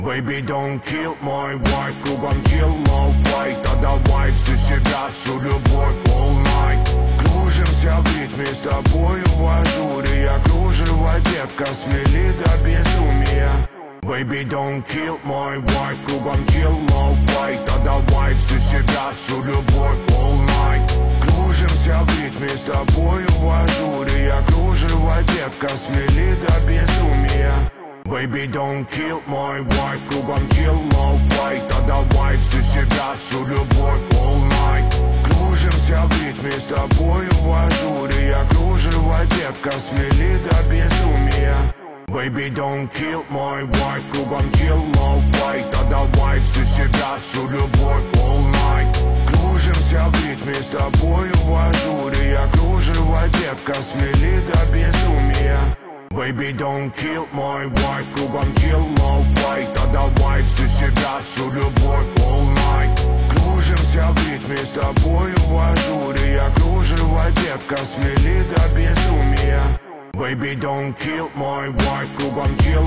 Baby, don't kill my vibe, кругом kill, no fight. А давай всю себя, всю любовь all night. Кружимся в ритме с тобою в ажуре. Я кружево, детка, свели до безумия. Baby, don't kill my vibe, кругом kill, no fight. А давай всю себя, всю любовь all night. Кружимся в ритме с тобою в ажуре. Я кружево, детка, свели до безумия. Baby, don't kill my vibe, кругом kill, no fight. А давай всю себя, всю любовь all night. Кружимся в ритме с тобою в ажуре. Я кружево, детка, свели до безумия. Baby, don't kill my vibe, кругом kill, no fight. А давай всю себя, всю любовь all night. Кружимся в ритме с тобою в ажуре. Я кружево, детка, свели до безумия. Baby, don't kill my vibe, кругом kill, no fight. А давай всю себя, всю любовь all night. Кружимся в ритме с тобою в ажуре. Я кружево, детка, свели до безумия. Baby, don't kill my vibe, кругом kill,